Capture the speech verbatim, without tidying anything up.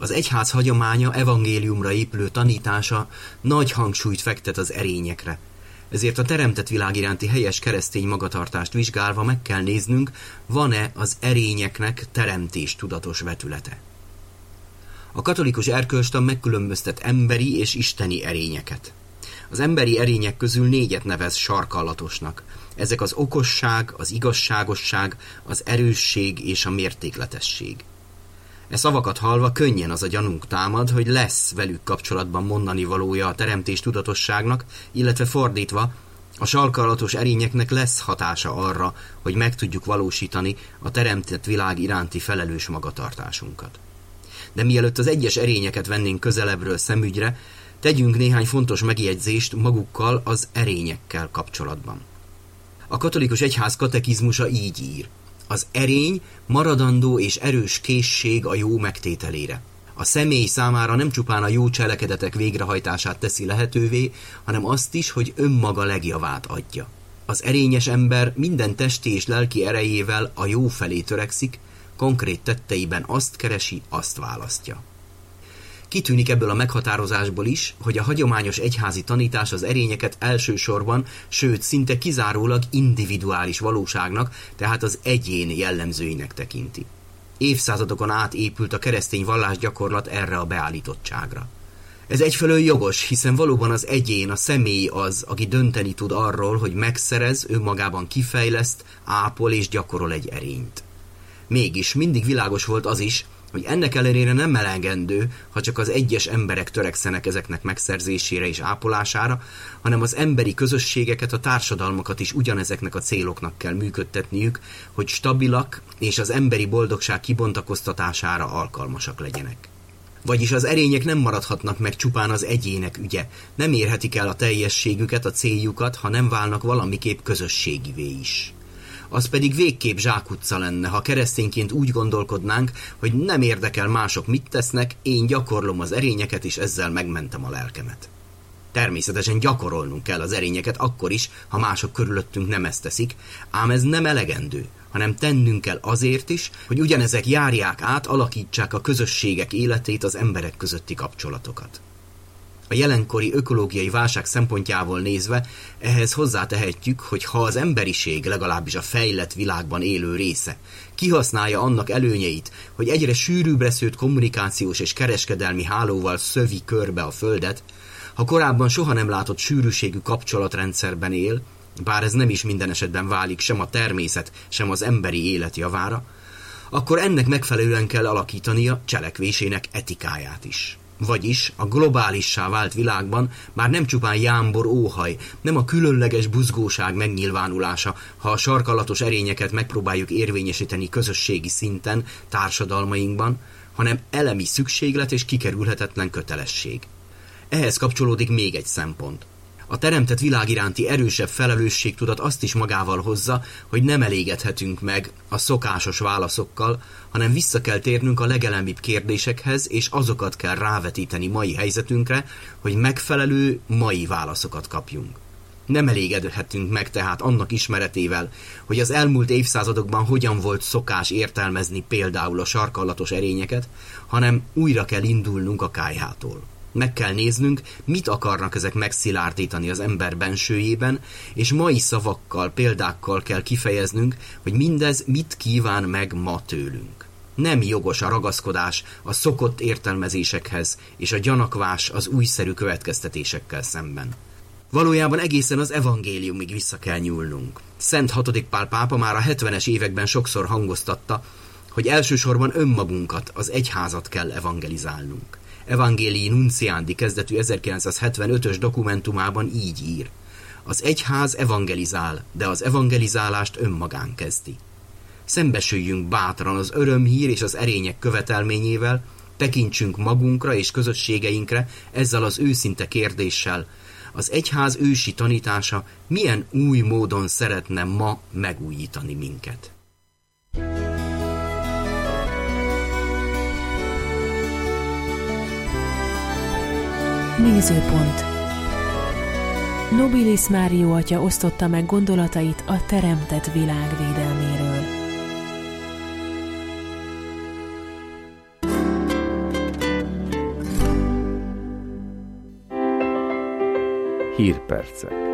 Az egyház hagyománya, evangéliumra épülő tanítása nagy hangsúlyt fektet az erényekre. Ezért a teremtett világ iránti helyes keresztény magatartást vizsgálva meg kell néznünk, van-e az erényeknek teremtés tudatos vetülete. A katolikus erkölcstan megkülönböztet emberi és isteni erényeket. Az emberi erények közül négyet nevez sarkallatosnak. Ezek az okosság, az igazságosság, az erősség és a mértékletesség. E szavakat hallva könnyen az a gyanunk támad, hogy lesz velük kapcsolatban mondani valója a teremtés tudatosságnak, illetve fordítva, a sarkallatos erényeknek lesz hatása arra, hogy meg tudjuk valósítani a teremtett világ iránti felelős magatartásunkat. De mielőtt az egyes erényeket vennénk közelebbről szemügyre, tegyünk néhány fontos megjegyzést magukkal az erényekkel kapcsolatban. A katolikus egyház katekizmusa így ír: az erény maradandó és erős készség a jó megtételére. A személy számára nem csupán a jó cselekedetek végrehajtását teszi lehetővé, hanem azt is, hogy önmaga legjavát adja. Az erényes ember minden testi és lelki erejével a jó felé törekszik, konkrét tetteiben azt keresi, azt választja. Kitűnik ebből a meghatározásból is, hogy a hagyományos egyházi tanítás az erényeket elsősorban, sőt szinte kizárólag individuális valóságnak, tehát az egyén jellemzőinek tekinti. Évszázadokon át épült a keresztény vallásgyakorlat erre a beállítottságra. Ez egyfelől jogos, hiszen valóban az egyén, a személy az, aki dönteni tud arról, hogy megszerez, önmagában kifejleszt, ápol és gyakorol egy erényt. Mégis mindig világos volt az is, hogy ennek ellenére nem elegendő, ha csak az egyes emberek törekszenek ezeknek megszerzésére és ápolására, hanem az emberi közösségeket, a társadalmakat is ugyanezeknek a céloknak kell működtetniük, hogy stabilak és az emberi boldogság kibontakoztatására alkalmasak legyenek. Vagyis az erények nem maradhatnak meg csupán az egyének ügye, nem érhetik el a teljességüket, a céljukat, ha nem válnak valamiképp közösségivé is. Az pedig végképp zsákutca lenne, ha keresztényként úgy gondolkodnánk, hogy nem érdekel mások mit tesznek, én gyakorlom az erényeket, és ezzel megmentem a lelkemet. Természetesen gyakorolnunk kell az erényeket akkor is, ha mások körülöttünk nem ezt teszik, ám ez nem elegendő, hanem tennünk kell azért is, hogy ugyanezek járják át, alakítsák a közösségek életét, az emberek közötti kapcsolatokat. A jelenkori ökológiai válság szempontjából nézve ehhez hozzátehetjük, hogy ha az emberiség, legalábbis a fejlett világban élő része kihasználja annak előnyeit, hogy egyre sűrűbbre szőtt kommunikációs és kereskedelmi hálóval szövi körbe a Földet, ha korábban soha nem látott sűrűségű kapcsolatrendszerben él, bár ez nem is minden esetben válik sem a természet, sem az emberi élet javára, akkor ennek megfelelően kell alakítania cselekvésének etikáját is. Vagyis a globálissá vált világban már nem csupán jámbor óhaj, nem a különleges buzgóság megnyilvánulása, ha a sarkallatos erényeket megpróbáljuk érvényesíteni közösségi szinten, társadalmainkban, hanem elemi szükséglet és kikerülhetetlen kötelesség. Ehhez kapcsolódik még egy szempont. A teremtett világ iránti erősebb felelősségtudat azt is magával hozza, hogy nem elégedhetünk meg a szokásos válaszokkal, hanem vissza kell térnünk a legelemibb kérdésekhez, és azokat kell rávetíteni mai helyzetünkre, hogy megfelelő mai válaszokat kapjunk. Nem elégedhetünk meg tehát annak ismeretével, hogy az elmúlt évszázadokban hogyan volt szokás értelmezni például a sarkallatos erényeket, hanem újra kell indulnunk a kályhától. Meg kell néznünk, mit akarnak ezek megszilárdítani az ember bensőjében, és mai szavakkal, példákkal kell kifejeznünk, hogy mindez mit kíván meg ma tőlünk. Nem jogos a ragaszkodás a szokott értelmezésekhez, és a gyanakvás az újszerű következtetésekkel szemben. Valójában egészen az evangéliumig vissza kell nyúlnunk. Szent hatodik Pál pápa már a hetvenes években sokszor hangoztatta, hogy elsősorban önmagunkat, az egyházat kell evangelizálnunk. Evangelii Nunciandi kezdetű ezerkilencszázhetvenötös dokumentumában így ír: az egyház evangelizál, de az evangelizálást önmagán kezdi. Szembesüljünk bátran az örömhír és az erények követelményével, tekintsünk magunkra és közösségeinkre ezzel az őszinte kérdéssel: az egyház ősi tanítása milyen új módon szeretne ma megújítani minket? Nézőpont. Nobilis Mário atya osztotta meg gondolatait a teremtett világ védelméről. Hírpercek.